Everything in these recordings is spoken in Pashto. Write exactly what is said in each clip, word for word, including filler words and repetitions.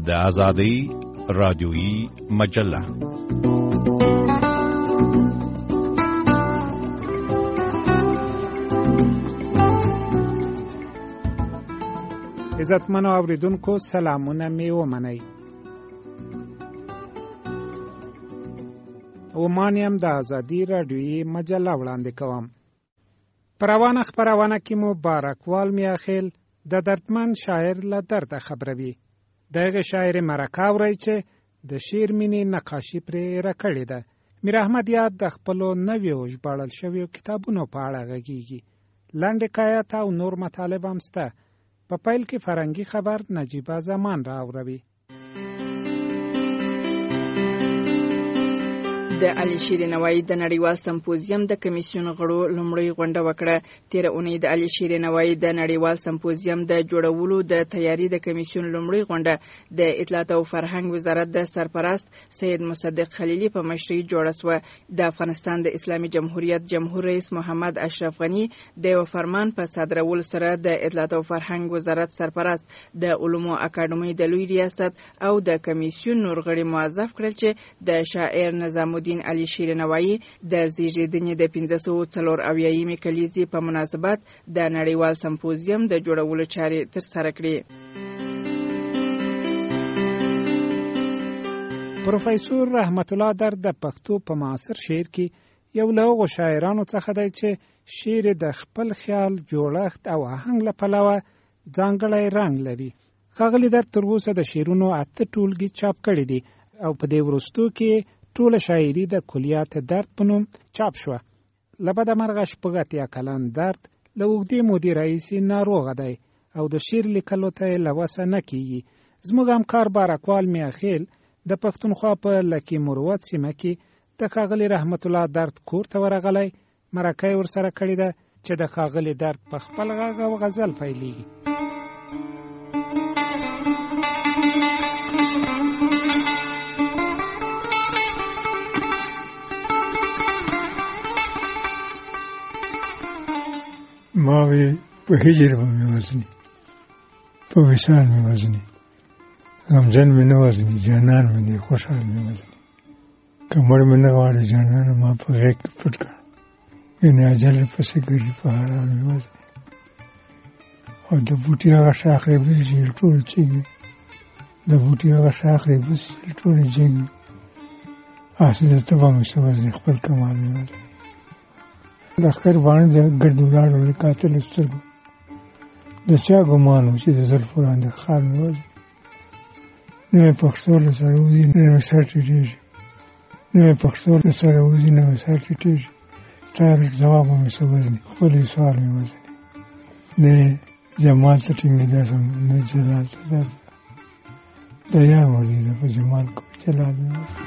د آزادۍ رادیویي مجله. عزتمنو اوریدونکو سلامونه می ومنئ. ومانیم د آزادۍ رادیویي مجله وړاندې کوم. پر روانه خپرونه کې مو بارکوال میاخیل د دردمن شاعر له درده خبروي. دغه شاعر مرکه اورئ چې د شعر مینې نقاشي پرې راکړې ده. میر احمد یاد د خپلو نویو ژباړل شویو کتابونو په اړه غږیږي. لنډ حکایت او نور مطالب هم شته. په پیل کې فرنګي خبر نجیبه زمان را اوروي. د علي شیر نوایی د نړیوال سمپوزیم د کمیسیون غړو لومړی غونډه وکړه. تیر اونۍ د علي شیر نوایی د نړیوال سمپوزیم د جوړولو د تیاری د کمیسیون لومړی غونډه د اطلاعات او فرهنګ وزارت د سرپرست سید مصدق خلیلی په مشرۍ جوړه شوه. د افغانستان د اسلامي جمهوریت جمهور رئیس محمد اشرف غنی د یو فرمان په صادرولو سره د اطلاعات او فرهنګ وزارت سرپرست د علومو اکاډمۍ د لوی ریاست او د کمیسیون نور غړي موظف کړل چې د شاعر نظام الدین علي شیر نوایی د زیږیدنې د پنځه سوه څلور اویایمې کلیزې په مناسبت د نړیوال سمپوزیم د جوړولو چارې ترسره کړې. پروفیسور رحمت الله در د پښتو په معاصر شعر کې یو له هغو شاعرانو څخه دی چې شعر د خپل خیال جوړښت او آهنګ له پلوه ځانګړی رنګ لري. ښاغلي در تر اوسه د شعرونو اته ټولګي چاپ کړي دي او په دې وروستو کې ټوله شاعري د کلیات درد په نوم چاپ شوه. له بده مرغه شپږ اتیا کلن درد له اوږدې مودې راهیسې ناروغه دی او د شعر لیکلو ته یې له وسه نه کېږي. زموږ همکار بارکوال میاخیل د پښتونخوا په لکي مروت سیمه کې د ښاغلي رحمت الله درد کور ته ورغلی. مرکه یې ورسره کړې ده چې د ښاغلي درد په خپل غږ او غزل پیلېږي. ماوی په هجر به مې وزني، په وصال مې وزني، غمجن مې نه وزني، جانان مې دی خوشحال مې وزني. که مړ مې نه غواړي جانانه ما په غېږ کې پټ کړه، یعنې اجل پسې ګرځي په حرام مې وزني. او د بوټي هغه شاخ رېبسي چې ټولې چیږي، د بوټي هغه شاخ رېبسي چې ټولې چیږي، هسې د تبه مې څه وزني، خپل کمال مې وزني. د اختر باندې د ګرد ولاړو د قاتل سترګو د چا ګمان و چې د زلفو لاندې خال مې وزني. نه مې پښتو له سره وځي نه مې سر ټیټېږي، نه مې پښتو له سره وځي نه مې سر ټیټېږي. ستا ځواب به مې څه وزني، خپل یې سوال مې وزني. نه جمال ته ټینګېدا سم نه جلال ته درد، د یار مرضي ده په جمال کو جلال مې وزني.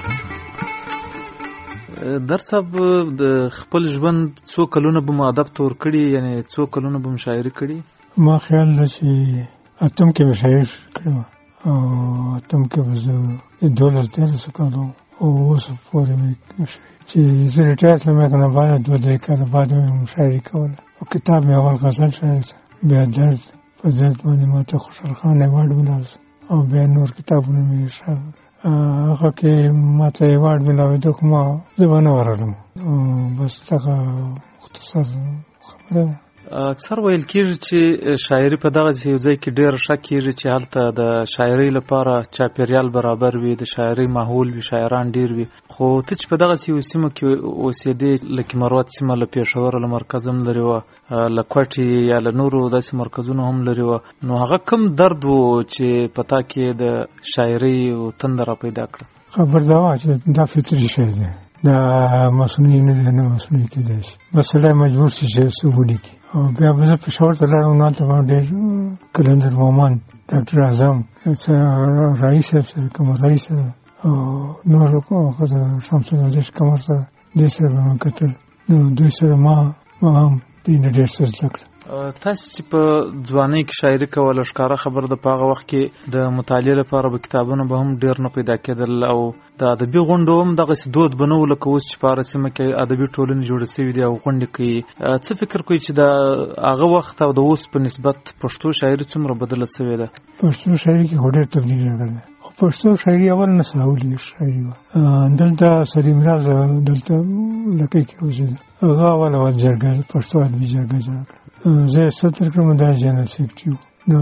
در صاحب د خپل ژوند څو کلونه به مو ادب ته ورکړي، یعنې څو کلونه به مو شاعري کړي؟ ما خیال ده چې اتم کې به شاعر کړی وه او اتم کې به زه دولس دیارلسو کالو او اوس پورې مې چې زه ریټایر شوم که نه بعد دوه درې کاله بعد مې شاعري کوله. او کتاب مې اول غزل شاعر بیا درد، په درد باندې ما ته خوشحال خان ایوارډ ملاو او بیا نور کتابونه مې شاعر هغه کې ما ته ایوارډ ملاوېده خو ما زه به نه ورغلم. بس دغه مختصر خبره ده. اکثر ویل کېږي چې شاعري په دغسې یو ځای کې ډېر ښه کېږي چې هلته د شاعرۍ لپاره چاپېریال برابر وي، د شاعرۍ ماحول وي، شاعران ډېر وي. خو ته چې په دغسې یو سیمه کې اوسېدې، لکه مروت سیمه له پېښوره له مرکز هم لرې وه، له کوټې یا له نورو داسې مرکزونو هم لرې وه، نو هغه کوم درد و چې په تا کې د شاعرۍ تنده را پیدا کړه؟ خبر دا وه چې دا فطري شی دی، دا مصنوعي نه دی، نه مصنوعي کېدای شي. بس سړی مجبور شي چې څه ولیکي. او بیا به زه پېښور ته لاړم، هلته به ډېر قلندر مومن، ډاکټر اعظم، رئیس صاحب سره، قمر رئیس سره او نورو شمس النجش قمر سره، دې سره به مې کتل. نو دوی سره ما ما هم دې نه ډېر څه زده کړه. تاسو چې په ځوانۍ کې شاعري کوله ښکاره خبر د په هغه وخت کې د مطالعې لپاره به کتابونه به هم ډېر نه پیدا کېدل او د ادبي غونډو هم دغسې دود به نه و لکه اوس چې په هره سیمه کې ادبي ټولنې جوړې سوي دي او غونډې کوي. څه فکر کوئ چې د هغه وخت او د اوس په نسبت پښتو شاعري څومره بدله سوې ده؟ پښتو شاعري کې خو ډېر تبدیل راغلی. خو پښتو شاعري اول نه ساولي شاعري وه. دلته سلیم راز دلته لکۍ کې اوسېده. هغه اول اول جرګه پښتو ادبي جرګه جوړه کړه. زه یې سطر کړم دا جنرال سیکرټري و. نو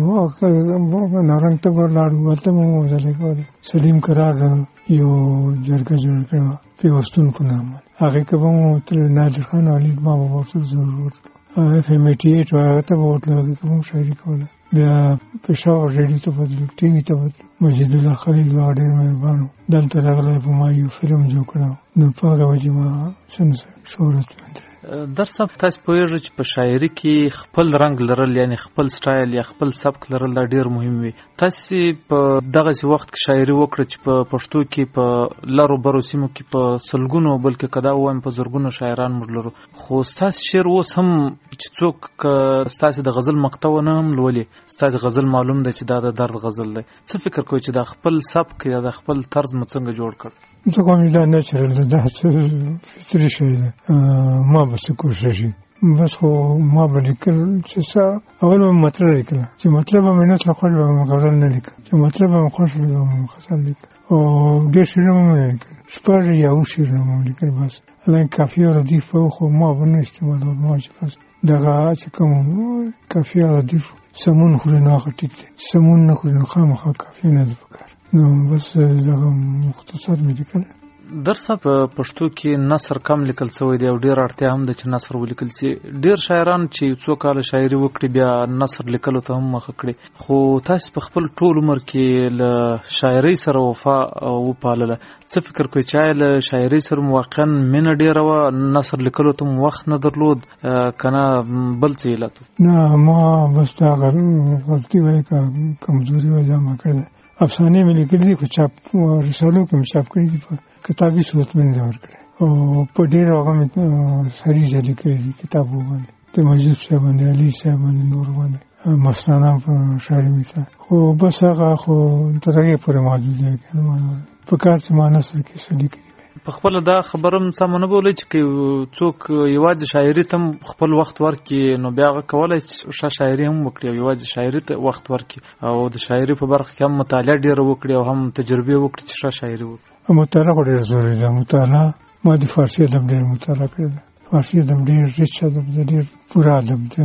نارنګ ته به لاړو هلته مو مزلې کولې. سلیم کرار یو جرګه جوړه کړې وه پیوستون په نام باندې. هغې کې به مو تللو نادر خان علي ما به ورته ضرور ورتلو. اف ایم ایټي ایټ و هغه ته به ورتلو. هغې کې به هم شاعري کوله. بیا پېښور ریډیو ته بتلو ټي وي ته بتلو. مجید الله خلیل هغه ډېر مهربان و. دلته راغلی په ما یو فلم جوړ کړی. نو په هغه وجې ما څه شهرت موندلی. در صاحب تاسو پوهیږئ چې په شاعري کې خپل رنګ لرل یعنی خپل سټایل یا خپل سبک لرل دا ډیر مهم وي. تاسو په دغه وخت کې شاعري وکړه چې په پښتو کې په لارو برو سیمو کې په سلګونو بلکې کدا وایم په زرګونو شاعران موږ لرو. خو تاسو شعر اوس هم چې څوک تاسو د غزل مقطع نه هم لولي تاسو غزل معلوم دی چې دا د درد غزل دی. څه فکر کوئ چې دا خپل سبک یا د خپل طرز مو څنګه جوړ کړ؟ زه کوم دا نچرل ده دا فطري شی ده. ما بس کوشش بس خو ما به لیکل چې څه اول به مطلب لیکل چې مطلب به مې نسل خوښ به مې غزل نه لیکل چې مطلب به مې خوښ به مې غزل لیکل او ډېر شعرونه مې نه لیکل شپږ یا اووه شعرونه مې لیکل بس. الان کافي او ردیف خو ما به نه استعمالول. ما چې بس دغه چې کوم کافي او ردیف سمون خوري نو هغه ټیک دی. سمون نه خوري نو خامخا کافي نه ده پکار. نو بس دغه مختصر مې لیکل. در صاحب په پښتو کې نثر کم لیکل شوی دی او ډېر اړتیا هم ده چې نثر ولیکل شي. ډېر شاعران چې څو کاله شاعري وکړي بیا نثر لیکلو ته هم مخه کړي. خو تاسو په خپل ټول عمر کې له شاعرۍ سره وفا وپالله. څه فکر کوئ چې آیا له شاعرۍ سره واقعا مینه ډېره وه نثر لیکلو ته مو وخت نه درلود که نه بل څه علت و؟ نه ما بس دا غلطي وایي که کمزوري وایي دا ما کړې ده. افسانې مې لیکلي دي په چاپ رسالو کې مې چاپ کړي دي په کتابي صورت مې نه ورکړی او په ډېر هغه مې سریزه لیکلي دي کتابو باندې د مجید صاحب باندې علي صاحب باندې نور باندې مستانه په شاعري مثال. خو بس هغه خو تر هغې پورې محدود دی که نه په کار چې ما نثر کې څه لیکلي. په خپله دا خبره هم سمه نه بولئ چې که څوک یوازې شاعري ته هم خپل وخت ورکړي نو بیا هغه کولی چې ښه شاعري هم وکړي او یوازې شاعري ته وخت ورکړي او د شاعري په برخه کې هم مطالعه ډېره وکړي او هم تجربې وکړي چې ښه شاعري وکړي. مطالعه خو ډېره ضروري ده. مطالعه ما د فارسي ادب ډېر مطالعه کړې ده. فارسي ادب ډېر ریچ ادب ده ډېر پوره ادب ده.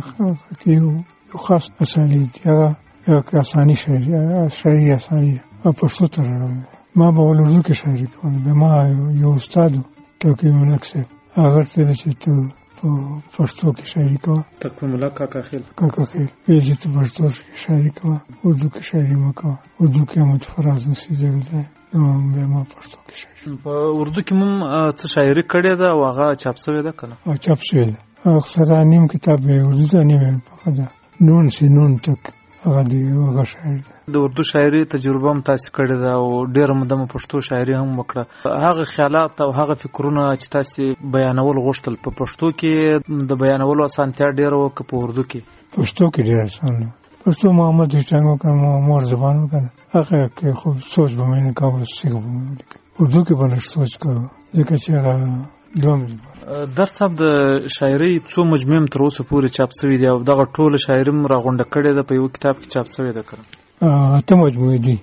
هغه یو خاص اساني دي هغه یو اساني شاعري شاعري اساني او پښتو ته راغلی. ما به ول اردو کې شاعري کوله. بیا ما یو استاد توقیر ملک صاحب هغه ته چې ته په پښتو کې شاعري کوه. توقیر ملک کاکا خیل کاکا خیل وایي چې ته پښتو کې شاعري کوه اردو کې شاعري مه کوه. اردو کې احمد فراز نصي ضرور دی. نو بیا ما پښتو کې شاعري. په اردو کې مو څه شاعري کړې ده او هغه چاپ شوې ده که نه؟ او چاپ شوې ده. اکثره نیم کتاب یې اردو ته نیم پخه ده. نون سي نون تک هغه دی هغه شاعر ده. د اردو شاعري تجربه هم تاسو کړې ده او ډېره موده مو پښتو شاعري هم وکړه. هغه خیالات او هغه فکرونه چې تاسو بیانول غوښتل په پښتو کې د بیانولو اسانتیا ډېره وه که په اردو کې؟ پښتو کې ډېر اسان ده. پښتو محمد هیټنګ وکړم مور زبان وکړه هغه کې خو سوچ به مې نه کاوه سیخ به مې ولیکل. اردو کې به نه سوچ کوه ځکه چې هغه دوم زبان. در صاحب د شاعرۍ څو مجموعې هم تر اوسه پورې چاپ شوي دي او دغه ټوله شاعري هم راغونډه کړې ده په یو کتاب کې چاپ شوې ده که نه؟ اته مجموعې دي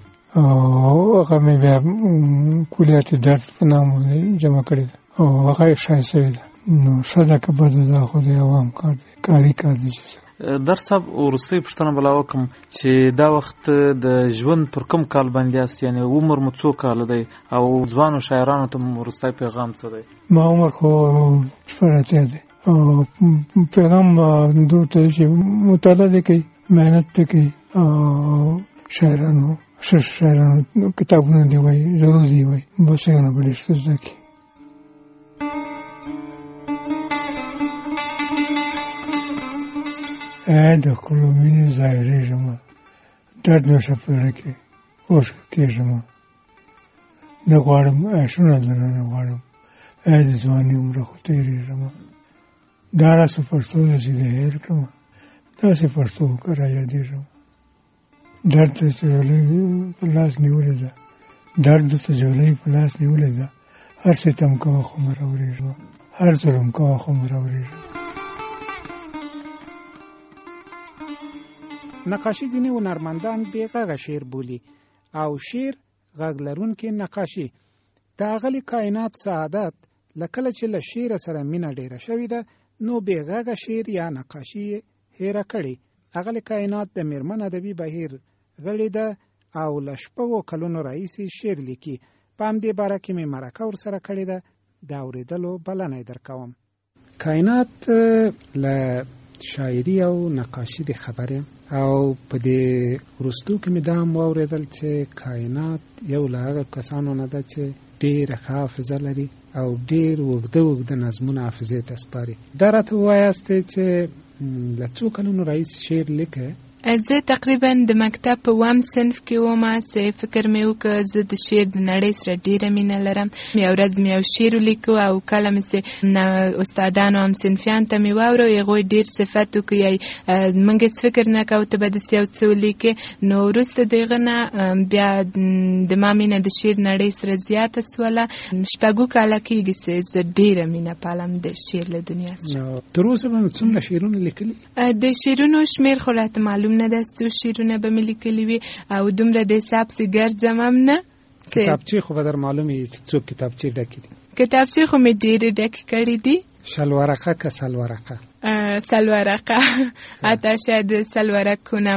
او هغه مې بیا کلیات درد په نام جمع کړې ده او هغه یې ښایي شوې ده. نو ښه ده که بده ده خو د عوام کار دی کاري کار دی. در صاحب وروستۍ پوښتنه به لا وکړم چې دا وخت د ژوند پر کوم کال باندې یاست یعنې عمر مو څو کاله دی او ځوانو شاعرانو ته مو وروستی پیغام څه دی؟ ما عمر خو شپږ اتیا دی او پیغام دوی ته چې مطالعه دې کوي محنت دې کوي او شاعرانو ښه شاعرانو کتابونه دې وایي ضرور دې وایي بس هغه نه به ډېر څه زده کړي. ای د خپلو مینې ظاهرېږمه درد مې شپېړه کې اوښکه کېږمه نه غواړم عیشونه درنه نه غواړم ای د ځوانۍ عمره خو تېرېږمه دا راسه پښتو ده چې د هېر کړم داسې پښتو وکړه یادېږم درد ته جولۍ په لاس نیولې ده درد ته جولۍ په لاس نیولې ده هر ستم کوه خو مه راورېږم هر ظلم کوه خو مه راورېږم. نقاشي ځینې هنرمندان بې غږه شعر بولي او شعر غږ لرونکې نقاشي. د اغلې کائنات سعادت لکله چې له شعر سره مینه ډیره شوې ده نو بې غږه شعر یا نقاشي هیره کړي. اغلې کائنات د میرمن ادبي بهیر غړې ده او له شپږو کلونو راهیسې شعر لیکي. په همدې باره کې مې مرکه ورسره کړې ده، د اورېدلو بلنه یې درکوم. کائنات له شاعري او نقاشي د خبرې او په دې وروستو کې مې دا هم واورېدل چې کائنات یو له هغه کسانو نه ده چې ډېره ښه حافظه لري او ډېر اوږده اوږده نظمونه حافظې ته سپاري. دا راته ووایاستئ چې له څو کلونو راهیسې شعر لیکئ؟ زه تقریبا د مکتب په اووم صنف کې وم چې فکر مې وکړ زه د شعر د نړۍ سره ډېره مینه لرم. یو ورځ مې یو شعر ولیکو او کله مې چې استادانو هم صنفیانو ته مې واورو هغوی ډېر صفت وکړي موږ هېڅ فکر نه کوو ته به داسې یو څه ولیکې. نو وروسته د هغه نه بیا د ما مینه د شعر نړۍ سره زیاته سوله. شپږو کاله کېږي چې زه ډېره مینه پالم د شعر له دنیا سره. تر اوسه به مې څومره شعرونه لیکلي؟ د شعرونو شمېر خو راته معلوم نه ده څو شعرونه به مې لیکلي وي او دومره د حساب سې ګرځم هم نه. کتابچې خو به در معلومې چې څو کتابچې ډکې دي؟ کتابچې خو مې ډېرې ډکې کړي دي. شل ورقه که سل ورقه؟ سل ورقه حتی شاید سل ورقو نه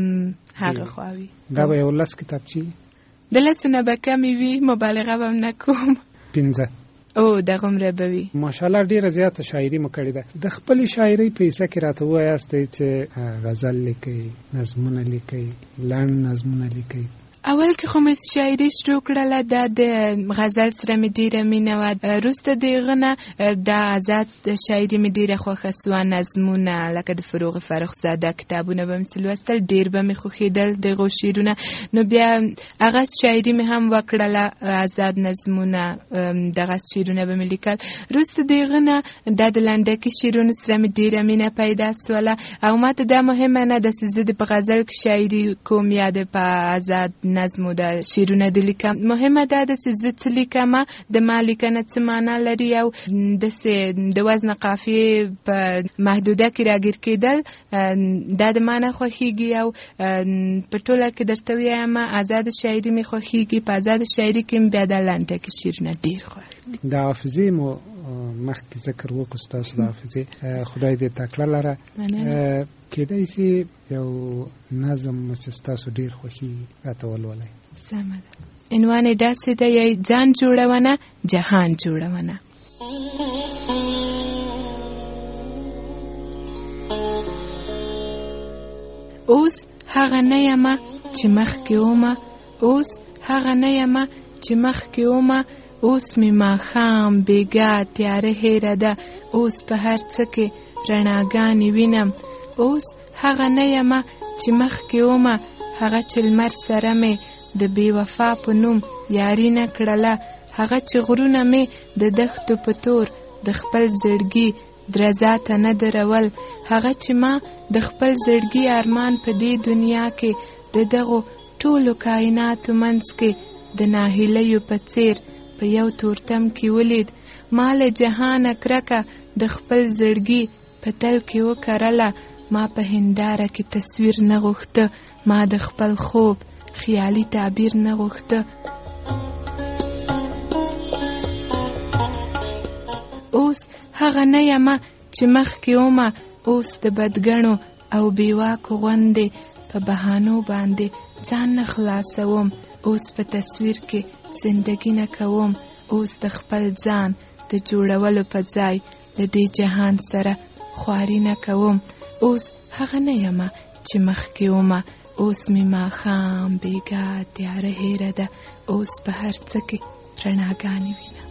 هغه خوا وي. دا به یو لس کتابچې؟ د لسو نه به کمې وي، مبالغه به هم نه کوم. پنځه؟ او دغومره به وي. ماشاءالله ډیره زیاته شاعري مو کړې ده. د خپلې شاعرۍ په حصه کې راته ووایاستئ چې غزل لیکئ، نظمونه لیکئ، لنډ نظمونه لیکئ. اول کې خو مې شاعري شروع کړله دا د غزل سره مې ډېره مینه وه. وروسته د هغه نه د آزاد شاعري مې ډېره خوښه سوه. نظمونه لکه د فروغ فرخزاده کتابونه به مې لوستل ډېر به مې خوښېدل د هغو شعرونه. نو بیا هغه شاعري مې هم وکړله آزاد نظمونه دغه شعرونه به مې لیکل. وروسته د هغه نه دا د لنډکي شعرونو سره مې ډېره مینه پیدا سوله او ما ته دا مهمه نه ده چې زه د په غزل کې شاعري کوم یا د په آزاد نظمو د شعرونه د لیکم. مهمه دا ده چې زه څه لیکم، د ما لیکنه څه معنا لري او داسې د وزن قافیې په محدوده کې راګیر کېدل دا د ما نه خوښېږي او په ټوله کې درته ووایم آزاد شاعري مې خوښېږي. په آزاد شاعري کې مې بیا دا لنډکي شعرونه ډېر خوښ دي. د حافظې مو مخکې ذکر وکړو ستاسو د حافظې خدای دې تکړه لره. کېدای شي یو نظم چې ستاسو ډېر خوښېږي راته ولولئ؟ سمه ده. عنوان یې داسې ده یې ځان جوړونه جهان جوړونه. اوس هغه نه یمه چې مخکې ومه، اوس هغه نه یمه چې مخکې ومه، اوس مې ماښام بېګا تیاره هېره ده، اوس په هر څه کې رڼاګانې وینم. اوس هغه نه یمه چې مخکې ومه، هغه چې لمر سره مې د بې وفا په نوم یاري نه کړله، هغه چې غرونه مې د دښتو په تور د خپل زړګي درزا ته نه درول، هغه چې ما د خپل زړګي ارمان په دې دنیا کې د دغو ټولو کائناتو منځ کې د ناهیلیو په څیر په یو تورتم کې ولید. ما له جهانه کرکه د خپل زړګي په تل کې وکرله، ما په هنداره کې تصویر نه غوښته، ما د خپل خوب خیالي تعبیر نه غوښته. اوس هغه نه یمه چې مخکې ومه، اوس د بدګنو او بیواکو غوندې په بهانو باندې ځان نه خلاصوم، اوس په تصویر کې زندگی نه کوم، اوس د خپل ځان د جوړولو په ځای د دې جهان سره خواري نه کوم. اوس هغه نه یمه چې مخکې ومه، اوس مې ماښام بېګا تیاره هېره ده، اوس په هر څه کې رڼاګانې وینم.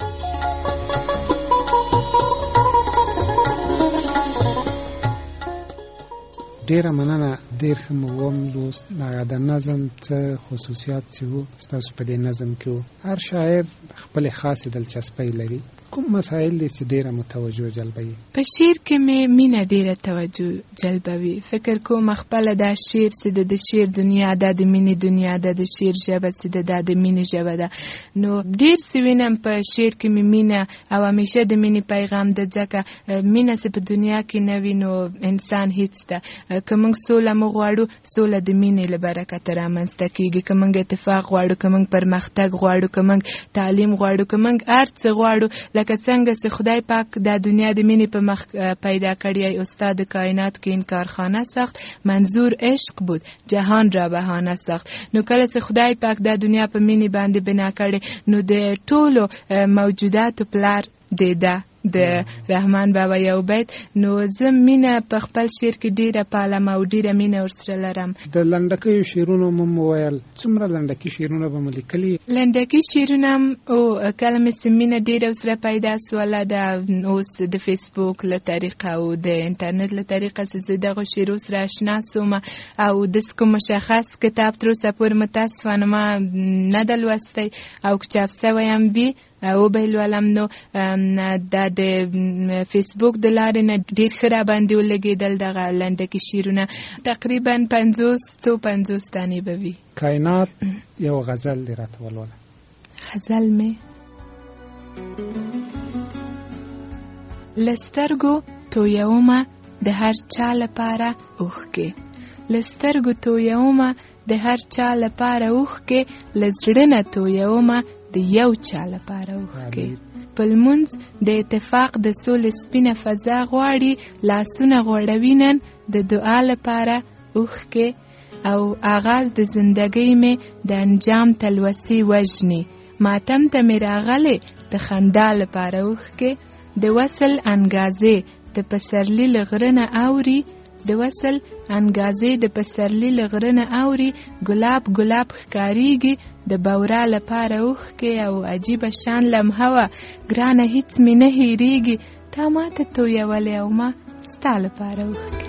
ډیره مننه. ډیر ښه مو وملوست. د نظم څه خصوصیات چې وو ستاسو په دې نظم کې وو؟ هر شاعر خپلې خاصې دلچسپۍ لري. کوم مسایل دي چې ډیره متوجه جلبوي؟ په شعر کې مې مینه ډیره توجه جلبوي. فکر کوم خپله دا شعر چې د شعر دنیا دا د مینې دنیا ده، د شعر ژبه چې دا د مینې ژبه ده. نو ډیر څه وینم په شعر کې مې مینه او همیشه د مینې پیغام ده، ځکه مینه چې په دنیا کې نه وي نو انسان هیڅ ده. که موږ سوله موږ غواړو، سوله د مینې له برکته رامنځته کېږي. که موږ اتفاق غواړو، که موږ پرمختګ غواړو، که موږ تعلیم غواړو، که موږ هر څه غواړو، لکه څنګه چې خدای پاک دا دنیا د مینې په مخ پیدا کړی ای، استاد کائنات که این کارخانه ساخت، منظور عشق بود جهان را بهانه ساخت. نو کله چې خدای پاک دا دنیا په مینې باندې بنا کړي، نو د ټولو موجوداتو پلار دی ده د رحمان بابا یو بیت. نو زه مینه په خپل شعر کې ډیره پالم او ډیره مینه ورسره لرم. د لنډکیو شعرونو مو ویل، څومره لنډکي شعرونه به مو لیکلي؟ لنډکي شعرونه او کله مې چې مینه ډیره ورسره پیدا سوله ده، اوس د فیسبوک له طریقه او د انټرنیټ له طریقه چې زه دغه شعرو سره اشنا سوم او داسې کوم مشخص کتاب تر اوسه پورې متاسفانه ما نه ده لوستی او که چاپ سوی هم وي او به لولم. نو دا د فیسبوک د لارې نه ډیر ښه راباندې ولګېدل دغه لنډکي شعرونه. تقریبا پنځوس څو پنځوس دانې به وي. کائنات یو غزل دی راته ولوله. غزل مې له سترګو تویومه د هر چا لپاره اوښکې، له سترګو تویومه د هر چا لپاره اوښکې، له زړه نه تویومه د یو چا لپاره اوښکې. په لمونځ د اتفاق د سولې سپینه فضا غواړي، لاسونه غوړوي نن د دعا لپاره اوښکې. او آغاز د زندګۍ مې د انجام تلوسې وژني، ماتم ته مې راغلې د خندا لپاره اوښکې. د وصل انګازې د پسرلي له غره نه اوري، د وصل انګازې د پسرلي له غره نه اوري، ګلاب ګلاب ښکاریږي د بورا لپاره اوښکې. او عجیبه شان لمحه وه ګرانه هیڅ مې نه هېرېږي، تا ماته تویولې او ما ستا لپاره اوښکې.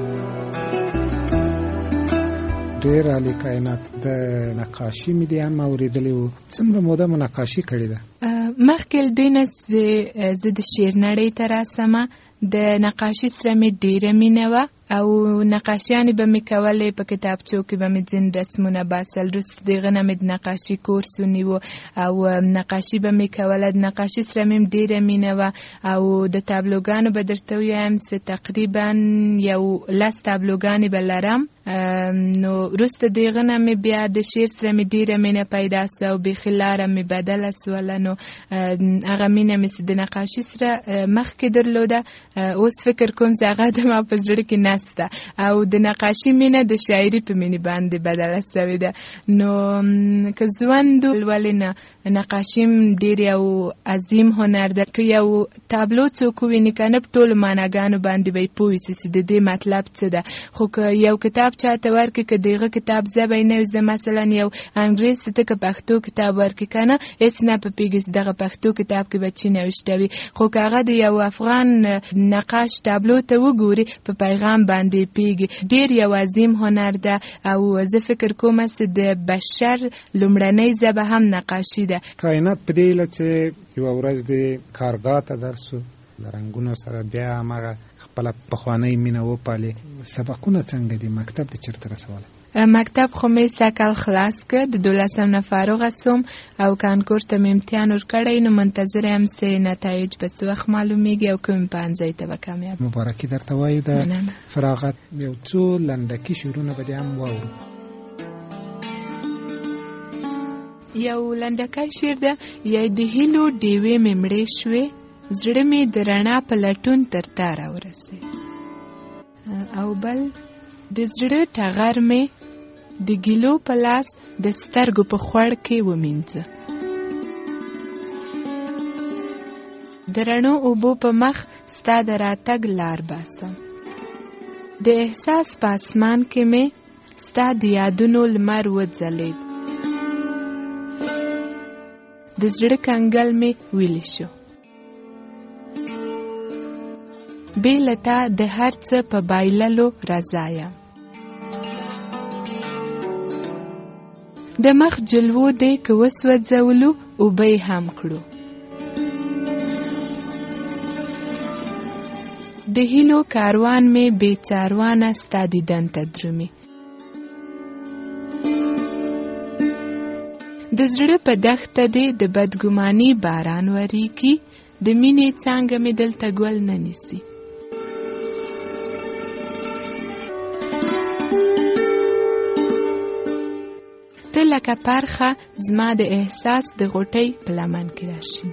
ډېر عالي کائنات. د نقاشي مې دې هم اورېدلې وو، څومره موده مو نقاشي کړې ده؟ مخکې له دې نه زه د شعر نړۍ ته راسمه، د نقاشي سره مې ډیره مینه وه او نقاشیانې به مې کولې، په کتابچو کې به مې ځینې رسمونه باسل. وروسته د هغه نه مې د نقاشي کورس ونیو او نقاشي به مې کوله. د نقاشي سره مې ډیره مینه وه او د تابلوګانو به درته ووایم چې تقریبا یو لس تابلوګانې به لرم. نو وروسته د هغه نه مې بیا د شعر سره مې ډیره مینه پیدا سوه او بیخي لاره مې بدله سوله. نو هغه مینه مې چې د نقاشي سره مخکې درلوده، اوس فکر کوم چې هغه د ما په زړه کې نسته او د نقاشي مینه د شاعري په مینې باندې بدله سوې ده. نو که ژوند ولې نه، نقاشي ډېر یو عظیم هنر ده. که یو تابلو څوک وویني که نه، په ټولو معناګانو باندې به یې پوه سي چې د دې مطلب څه ده. خو که یو کتاب چاته ورکړي، که د هغه کتاب ژبه یې نه وي، زه مثلا یو انګریز ته که پښتو کتاب ورکړي که نه، هېڅ نه په پوهېږي چې دغه پښتو کتاب کې به څه نوشته وي. خو که هغه د یو افغان نقاش تابلو ته وګوري، په پیغام باندې پیږي. ډیر یو عظیم هنر ده او زه فکر کوم چې د بشر لومړنۍ ژبه هم نقاشي ده. کائنات په دې هیله چې یوه ورځ د کارګاه ته درسو، له رنګونو سره بیا هماغه خپله پخوانۍ مینه وپالې. سبقونه څنګه دي؟ مکتب دې چېرته رسولی؟ مکتب خو مې سږ خلاص کړ، د دولسم نه فارغه سوم او کانکور ته مې امتحان ورکړی. نو منتظر یم چې نتایج به څه وخت معلومیږي او کوم پوهنځي ته به کامیاب. مبارکي درته وایو د فراغت. یو څو لنډکي شعرونه به دې هم واورو. یو لنډکی شعر ده: یا د هیلو ډیوې مې مړې شوې، زړه مې د رڼا په لټون تر تا راورسېد. او بل: د زړه ټغر مې د ګیلو په لاس د سترګو په خوړ کې ومینځه. د رڼو اوبو په مخ ستا د راتګ لار باسم. د احساس په اسمان کې مې ستا د یادونو لمر وځلید. د زړه کنګل مې ویلی شو. بې له تا د هر څه په بایللو رضا یم. د مخ جلوو دی که وسوځولو اوبه یې هم کړو. د هیلو کاروان مې بې څاروانه ستا دیدن ته درومي. د زړه په دښته دې د بدګماني باران وریږي، د مینې څانګه مې دلته ګل نه نیسي. ته لکه پرخه زما د احساس د غوټۍ په لمن کې راشینې.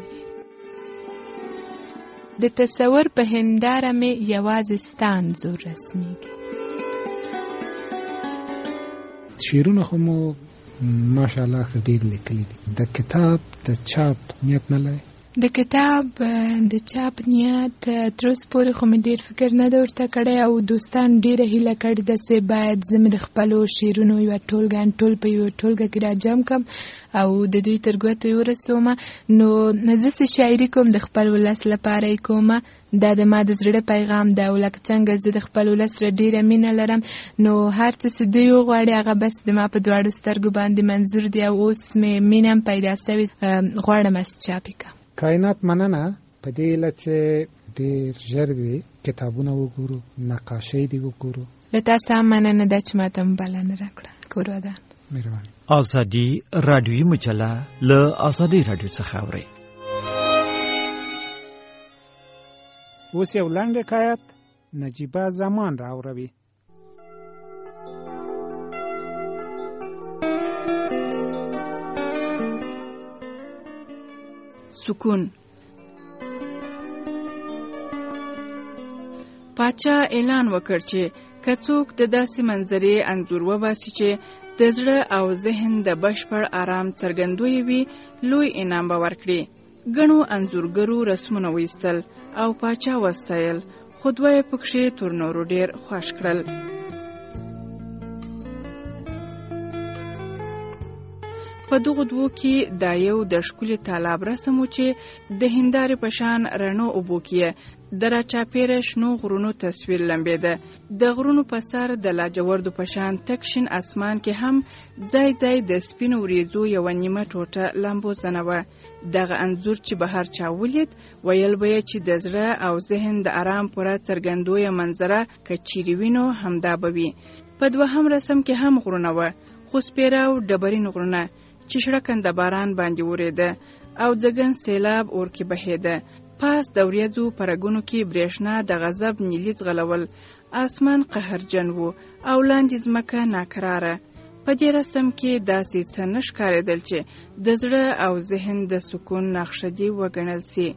د تصور په هنداره مې یوازې ستا انځور رسمیږي. شعرونه خو مو ماشاءالله ډېر لیکلي دي. د کتاب د چاپ نیت نه لري؟ د کتاب د چاپ نیت تر اوسه پورې خو مې ډېر فکر نه دی ورته کړی، او دوستان ډېره هیله کړې ده چې باید زه مې د خپلو شعرونو یوه ټولګه ټول په یوه ټولګه کې راجم کړم او د دوی تر ګوتو یې ورسوم. نو زه چې شاعري کوم د خپل ولس لپاره یې کوم، دا د ما د زړه پیغام ده، او لکه څنګه زه د خپل ولس سره ډېره مینه لرم، نو هر څه چې دوی وغواړي هغه بس د ما په دواړو سترګو باندې منظور دی، او اوس مې مینه هم پیدا شوې، غواړم چې چاپ یې کړم. کائنات مننه. په دې هیله چې ډېر ژر دې کتابونه وګورو، نقاشۍ دې وګورو. له تاسو هم مننه ده چې ماته هم بلنه راکړه. کور ودان. مهرباني. ازادي رادیویي مجله له ازادي رادیو څخه اورئ. اوس یو لنډ حکایت نجیبه زمان راوروي. سکون. پاچا اعلان وکړ چې که څوک د داسې منظرې انځور وباسي چې د زړه او ذهن د بشپړ آرام څرګندوی وي، لوی انعام به ورکړي. ګڼو انځورګرو رسمونه ویستل او پاچا وستایل، خو دوی یې پکښې تر نورو ډېر خوښ کړل. په دغو دوو کې دا یو د ښکلي تالاب رسم و چې د هندارې په شان رڼو اوبو کې د راچاپېره شنو غرونو تصویر لمبېده. د غرونو په سر د لاجوردو په شان تک شین اسمان کې هم ځای ځای د سپینو وریځو یوه نیمه ټوټه لامبوزنه وه. دغه انځور چې به هر چا ولید، ویل به یې چې د زړه او ذهن د آرام پوره څرګندویه منظره که چیرې وینو همدا به وي. په دوهم رسم کې هم غرونه وه، خو سپېره او ډبرین غرونه چې شړکنده باران باندې وریده او ځګن سیلاب اور کې بهیده. پاس د وریځو په رګونو کې برېښنا د غضب نیلي ځغلول. اسمان قهرجن و او لاندې ځمکه ناکراره. په دې رسم کې داسې څه نه ښکارېدل چې د زړه او ذهن د سکون نقشه دې وګڼل سي.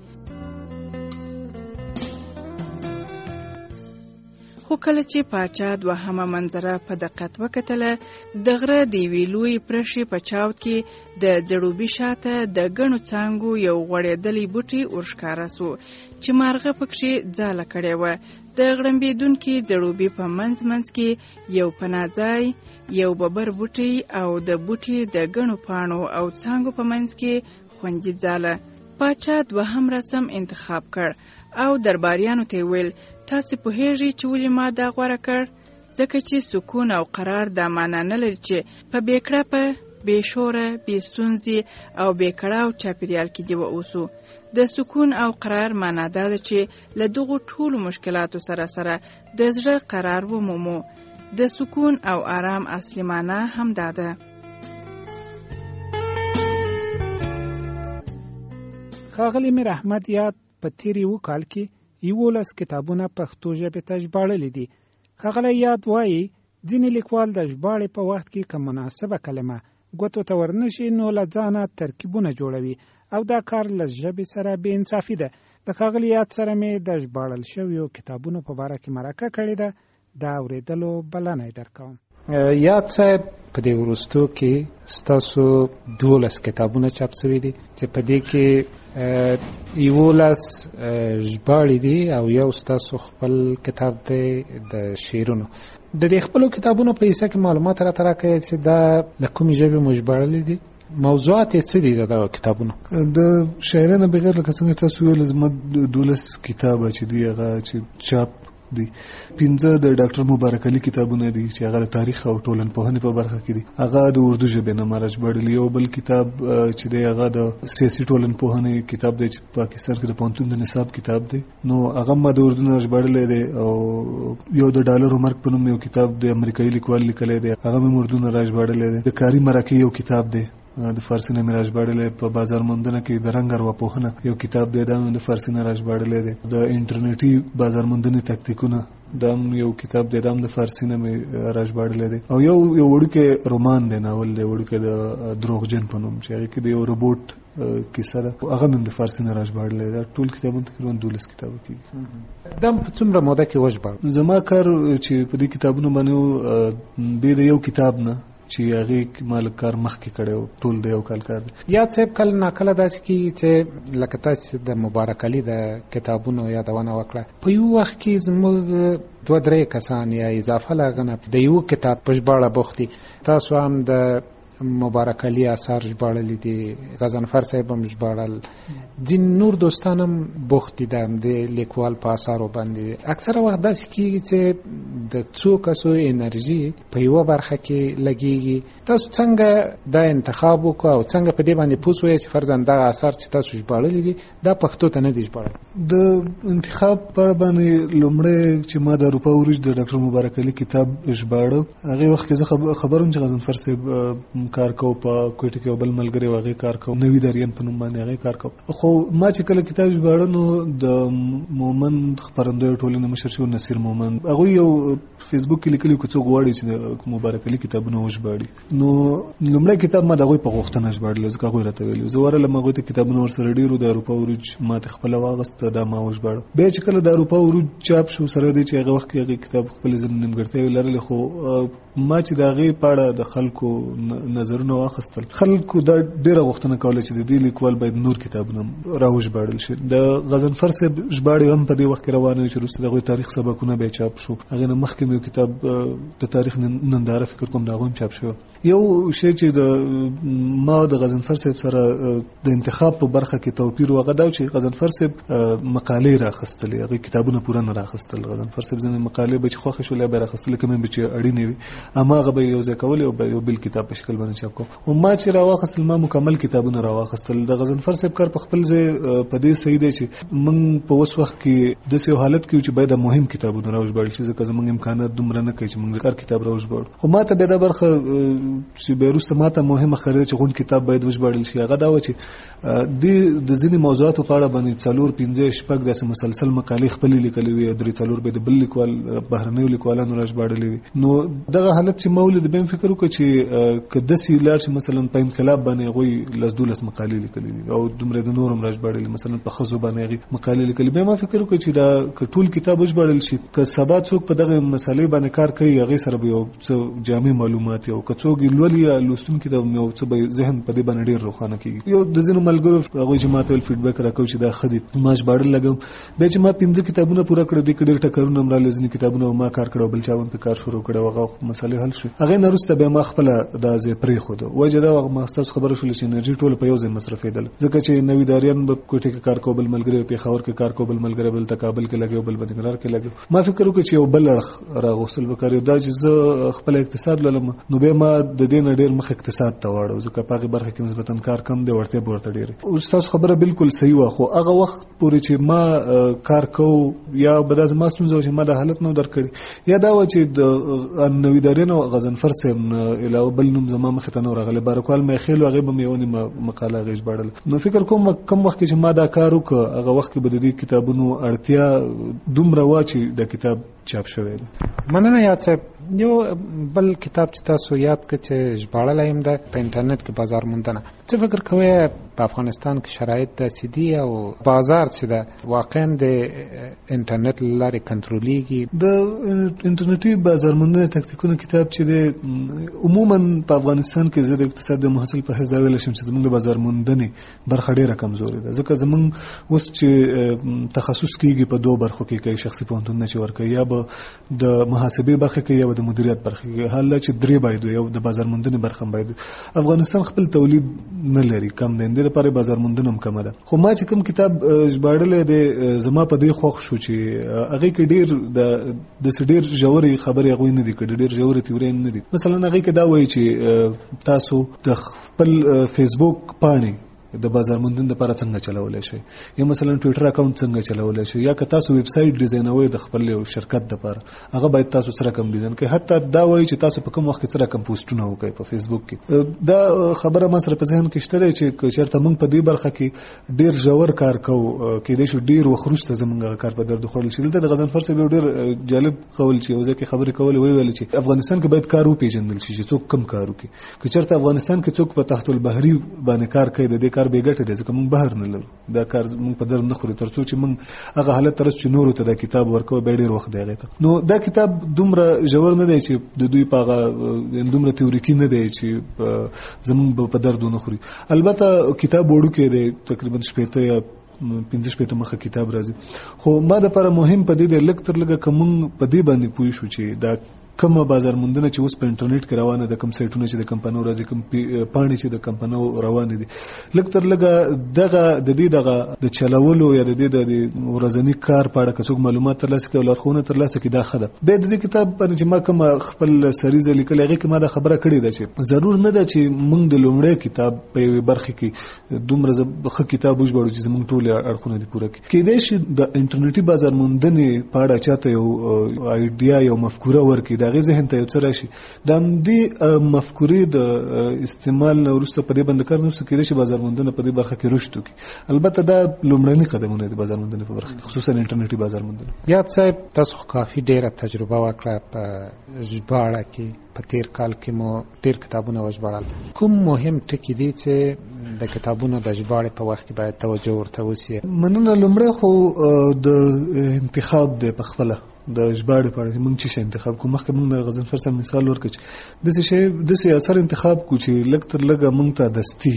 خو کله چې پاچا دوهمه منظره په دقت وکتله، د غره د یوې لویې پرښې په چاود کې د ځړوبي شاته د ګڼو څانګو یو غوړېدلی بوټی ورښکاره سو چې مارغه پکښې ځاله کړې وه. د غړمبېدونکي ځړوبي په منځ منځ کې یو پناه ځای، یو ببر بوټی او د بوټي د ګڼو پاڼو او څانګو په منځ کې خوندي ځاله. پاچا دوهم رسم انتخاب کړ او درباریانو ته ویل، تاسې پوهیږئ چې ولې ما دا غوره کړ؟ ځکه چې سکون او قرار دا معنا نه لري چې په بې کړپه، بې شوره، بې ستونزې او بې کړاو چاپېریال کې دې واوسو. د سکون او قرار معنا دا ده چې له دغو ټولو مشکلاتو سره سره د زړه قرار ومومو. د سکون او آرام اصلي معنا هم دا ده. ښاغلي میر احمد یاد په تیر یو کال کې یولس کتابونه پښتو ژبې ته ژباړلي دي. ښاغلی یاد وایي ځینې لیکوال د ژباړې په وخت کې که مناسبه کلمه ګوتو ته ورنشي نو له ځانه ترکیبونه جوړوي او دا کار له ژبې سره بې انصافي ده. د ښاغلي یاد سره مې د ژباړل شویو کتابونو په باره کې مرکه کړې ده. دا اورېدلو بلنه یې درکوم. یاد صاحب، په دې وروستو کې ستاسو دولس کتابونه چاپ شوي دي چې په دې کې یولس ژباړې دي او یو ستاسو خپل کتاب دی د شعرونو. د دې خپلو کتابونو په حصه کې معلومات راته راکړئ چې دا د کومې ژبې مو ژباړلي دي؟ موضوعات یې څه دي د دغه کتابونو؟ د شاعرانو بغیر لکه څنګه تاسو ویل، زما دولس کتابه چې دي هغه چې چاپ دي. پنځه د ډاکټر مبارک علي کتابونه دي چې هغه د تاریخ او ټولنپوهنې په برخه کې دي. هغه د اردو ژبې نه ما راژباړلی. یو بل کتاب چې دی هغه د سیاسي ټولنپوهنې کتاب دی چې پاکستان کې د پوهنتون د نصاب کتاب دی. نو هغه ما د اردو نه راژباړلی دی. او یو د ډالر مرګ په نوم یو کتاب د امریکایي لیکوال لیکلی دی، هغه مې اردو نه راژباړلی دی. د کاري مرکې یو کتاب دی د فارسی نه مې راژباړلی. په بازار موندنه کې د رنګ ارواپوهنه یو کتاب دی، دا مې د فارسی نه راژباړلی دی. د انټرنیټي بازار موندنې تاکتیکونه دا یو کتاب دی، دا هم د فارسی نه مې راژباړلی دی. او یو یو وړوکی رومان دی، ناول دی وړوکی د دروغجن په نوم چې هغې کې د یو روبوټ کیسه ده، هغه مې د فارسی نه راژباړلی. دا ټول کتابونه تقریبا دولس کتابه کېږي. دا په څومره موده کې وژباړ؟ زما کار چې په دې کتابونو باندې و بې د یو کتاب نه چې هغې ما لږ کار مخکې کړی و، ټول د یو کال کار دی. یاد صاحب کله ناکله داسې کېږي چې لکه تاسې د مبارک علي د کتابونو یادونه وکړه، په یو وخت کې زموږ دوه درې کسان یا اضافه له هغه نه د یو کتاب په ژباړه بوخت دي. تاسو هم د مبارک علي اثار ژباړلي دي، غضنفر صاحب هم ژباړل، ځینې نور دوستان هم بوخت دي د لیکوال په اثارو باندې. اکثره وخت داسې کېږي چې د څو کسو انرژي په یوه برخه کې لګېږي. تاسو څنګه دا انتخاب وکړو او څنګه په دې باندې پوه شوئ چې فرضاً دغه اثار چې تاسو ژباړلي دي دا پښتو ته نه دي ژباړل؟ د انتخاب په اړه باندې لومړی چې ما د اروپا وروج د ډاکټر مبارک علي کتاب ژباړه، هغې وخت کې زه خبر وم چې غضنفر صاحب کار کو په کوټه کې بل ملګری واغې کار کو، نوی دریان په نوم باندې هغې کار کو. خو ما چې کله کتاب ژباړه نو د مومند خپرندوی ټولنې مشر شو نصیر مومند، هغوی یو فیسبوک کې لیکلي که څوک غواړي چې د مبارک علي کتابونه وژباړي. نو لومړی کتاب ما د هغوی په غوښتنه ژباړلی، ځکه هغوی راته ویلي. زه ورغلم هغوی ته کتابونه ورسره ډېر و، د اروپا وروج ما ته خپله واغسته، دا ما وژباړه. بیا چې کله د اروپا وروج چاپ شو، سره دی چې هغه وخت کې هغې کتاب خپلې ځینې نیمګړتیاوې لرلې، خو ما چې د هغې په اړه د خلکو نظرونه واخیستل، خلکو دا ډېره غوښتنه کوله چې د دې لیکوال باید نور کتابونه راوژباړل شي. د غضنفر صاحب ژباړې هم په دې وخت کې روانه وې چې وروسته د هغوی تاریخ سبکونه بیا چاپ شو. هغې نه مخکې مې یو کتاب د تاریخ ننداره فکر کوم د هغوی هم چاپ شوی. یو شی چې د ما د غضنفر صاحب سره د انتخاب په برخه کې توپیر و، هغه دا چې غضنفر صاحب مقالې راخیستلې، هغې کتابونه پوره نه راخیستل. غضنفر صاحب ځینې مقالې به چې خوښې شولې به یې راخیستلې، کومې به چې اړینې وي هماغه به یې یو ځای کولې او به یو بل کتاب په شکل باندې چاپ کوم. او ما چې راواخیستل ما مکمل کتابونه راواخیستل. د غضنفر صاحب کار په خپل ځای په دې صحیح دی چې موږ په اوس وخت کې داسې یو حالت کې یو چې باید مهم کتابونه راوژباړل شي، ځکه زموږ امکانات دومره نه کوي چې موږ هر کتاب راوژباړو. خو ما ته بیا دا برخه چې بیا وروسته ما ته مهمه ښکارېده چې غونډ کتاب باید وژباړل شي، هغه دا وه چې دې د ځینې موضوعاتو په اړه باندې څلور پنځه شپږ داسې مسلسل مقالې خپلې لیکلې وي، درې څلور به د بل لیکوال بهرنیو لیکوالانو راژباړلې وي. نو دغه حالت چې ما ولید بیا مې فکر وکړ چې که داسې لاړ شي مثلا په انقلاب باندې هغوی لس دولس مقالې لیکلې دي او دومره د نور هم راژباړلې، مثلا په ښځو باندې هغې مقالې لیکلې. بیا ما فکر وکړ چې دا که ټول کتاب وژباړل شي، که سبا څوک په دغه مسلې باندې کار کوي هغې سره به یو څه جامع معلومات وي، او که څوک یې لولي یا لوستونکي ته یو څه به ذهن په دې باندې ډېر روښانه کېږي. یو د ځینو ملګرو هغوی چې ما ته ویل فیډبیک راکوي چې دا ښه دي، ما ژباړل لګوم. بیا چې ما پنځه کتابونه پوره کړل، دې کې ډېر ټکرونه هم راغلل، ځینې کتابونه ما کار کړی او بل چا هم پرې کار شروع کړی، هغه مسلې حل شوې. هغې نه وروسته بیا ما خپله دا ځای پرېښوده. وجه دا وه ما ستاسو خبره شوله چې انرژي ټوله په یو ځای مصرفېدله، ځکه چې نوي داریان به کوټې کې کار کوو، بل ملګری پېښور کې کار کوو، بل ملګری بل کابل کې لګوي، بل ننګرهار کې لګوي. ما فکر وکړ چې یو بل اړخ راغوښتل پکار یو، دا چې زه خپل اقتصاد لولم، نو بیا ما د دې نه ډېر مخ اقتصاد ته واړو، ځکه په هغې برخه کې نسبتا کار کم دی، وړتیا به ورته ډېرې. ستاسو خبره بالکل صحیح وه، خو هغه وخت پورې چې ما کار کوو یا به دا زما ستونزه وه چې ما دا حالت نه و درک کړی، یا دا وه چې د نوي داریان او غضنفر صاحب نه علاوه بل نوم زما مخې ته نه و راغلی. بارکوال میخیل هغې به مې یوه نیمه مقاله هغې ژباړله. نو فکر کوم کم وخت کې چې ما دا کار وکړه، هغه وخت کې به د دې کتابونو اړتیا دومره وه چې دا کتاب چاپ شوی دی. مننه یاد صاحب. یو بل کتاب چې تاسو یاد کړ چې ژباړلی یم ده په انټرنیټ کې بازار موندنه، څه فکر کوئ په افغانستان کې شرایط داسې دي او بازار چې ده واقعا د انټرنیټ له لارې کنټرولېږي؟ د انټرنیټي بازار موندنې تکتیکونه کتاب چې دی عموما په افغانستان کې زه د اقتصاد د محصل په حیث دا ویلی شم چې زموږ د بازار موندنې برخه ډېره کمزورې ده، ځکه زموږ اوس چې تخصص کېږي په دوو برخو کې کوي، شخصي پوهنتونونه چې ورکوي، یا به د محاسبې برخه کې یا به د د مدیریت برخه کې حال چې درې باید یو د بازار موندنې برخه باید. افغانستان خپل تولید نه لري، کم دی، د لپاره بازار موندنه هم کم ده. خو ما چې کوم کتاب ژباړلی دی زما په دې خوښ شو چې هغې کې ډېر د داسې ډېر ژورې خبرې هغوی نه دي کړي، ډېر ژورې تیورۍ نه دي. مثلا هغې کې دا وایي چې تاسو د خپل فیسبوک پاڼې د بازار موندنې لپاره څنګه چلولی شئ، یا مثلا ټویټر اکاونټ څنګه چلولی شئ، یا که تاسو ویب سایټ ډیزاینوئ د خپل یو شرکت لپاره هغه باید تاسو څه رقم ډیزاین کړئ. حتی دا وایي چې تاسو په کوم وخت کې څه رقم پوسټونه وکړئ په فیسبوک کې. دا خبره ما سره په ذهن کې شته دی چې که چېرته موږ په دې برخه کې ډېر ژور کار کوو، کیدای شي ډېر وخت وروسته زموږ هغه کار په درد وخوړل شي. دلته د غضنفر صاحب یو ډېر جالب قول چې یو ځای کې خبرې کولې، ویې ویل چې افغانستان کې باید کار وپېژندل شي چې څوک کم کار وکړي. که چېرته افغانستان کې څوک په تحت البحري باندې کار کوي د دې کار بې ګټه دی، ځکه موږ بهر نه لرو، دا کار موږ په درد نه خوري تر څو چې موږ هغه حالت ته رسو چې نورو ته دا کتاب ورکوو بیا ډېر وخت دی هغې ته. نو دا کتاب دومره ژور نه دی چې د دوی په هغه دومره تیوریکي نه دی چې زموږ په درد ونه خوري. البته کتاب وړوکی دی، تقریبا شپېته یا پنځه شپېته مخه کتاب راځي. خو ما دپاره مهم په دې دی لږ تر لږه که موږ په دې باندې پوه شو چې دا کومه بازار موندنه چې اوس په انټرنیټ کې روانه ده، کوم سایټونه چې د کمپنیو راځي، کوم پاڼې چې د کمپنیو روانې دي، لږ تر لږه دغه د دې دغه د چلولو یا د دې د ورځني کار په اړه که څوک معلومات ترلاسه کړي او لارښوونه ترلاسه کړي دا ښه ده. بیا د دې کتاب باندې چې ما کومه خپل سریزه لیکلې هغې کې ما دا خبره کړې ده چې ضرور نه ده چې موږ د لومړی کتاب په یوې برخې کې دومره ښه کتاب وژباړو چې زموږ ټول اړخونه دې پوره کړي. کیدای شي د انټرنیټي بازار موندنې په اړه چاته یو آیډیا یو مفکوره ورکړي، د هغې ذهن ته یو څه راشي، د همدې مفکورې د استعمال نه وروسته په دې باندې کار نه وروسته کیدای شي بازار موندنه په دې برخه کې رشد وکړي. البته دا لومړني قدمونه دي بازار موندنې په برخه کې، خصوصا انټرنیټي بازار موندنه. یاد صاحب تاسو کافي ډېره تجربه وکړه په ژباړه کې، په تیر کال کې مو ډېر کتابونه وژباړل. کوم مهم ټکي دي چې د کتابونو د ژباړې په وخت کې باید توجه ورته وشي؟ مننه. لومړی خو د انتخاب دی په خپله د ژباړې په اړه چې موږ چې شی انتخاب کوو. مخکې موږ د غضنفر صاحب مثال ورکړ چې داسې شی داسې اثر انتخاب کړو چې لږ تر لږه موږ ته دستي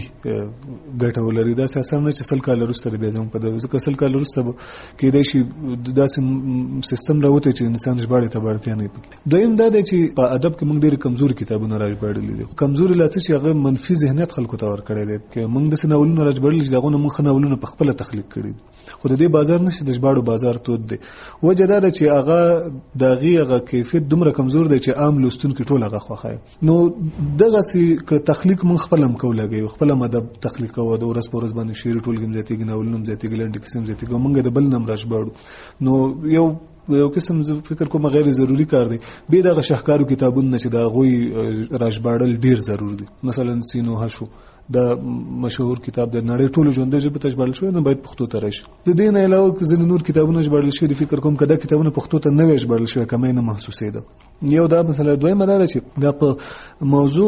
ګټه ولري. داسې اثر نه چې سل کاله وروسته بیا زموږ په دغه، ځکه سل کاله وروسته به کیدای شي داسې سیستم راوتی چې انسان ژباړې ته به اړتیا نه وي پکې. دویم دا دی چې په ادب کې موږ ډېرې کمزوري کتابونه راژباړلي دي. کمزوري لا څه چې هغه منفي ذهنیت خلکو ته ورکړی دی، که موږ داسې ناولونه راژباړلي چې د هغو نه موږ ښه ناولونه په خپله تخلیق کړي دي. خو د دې بازار نشي، د ژباړو بازار تود دی. وجه دا ده چې هغه د هغې هغه کیفیت دومره کمزور دی چې عام لوستونکي ټول هغه خوښوي. نو دغسې که تخلیق موږ خپل هم کوو، لګوو خپل هم ادب تخلیق کوو، د ورځ په ورځ باندې شعري ټولګې هم زیاتېږي، ناولونه هم زیاتېږي، لنډې کیسې هم زیاتېږي، او موږ د بل نه هم راژباړو. نو یو یو قسم فکر کوم غیر ضروري کار دی. به دغه شاهکارو کتابونه چې د هغوی راژباړل ډېر ضرور دي. مثلا سینو هشو دا مشهور کتاب د نړۍ ټولو ژوندۍ ژبې ته ژباړل شوی، نو باید پښتو ته راشي. د دې نه علاوه ځینې نور کتابونه ژباړل شوي دي، فکر کوم که دا کتابونه پښتو ته نه وی ژباړل شوي کمی نه محسوسېده. یو دا مثلا. دویمه دا ده چې دا په موضوع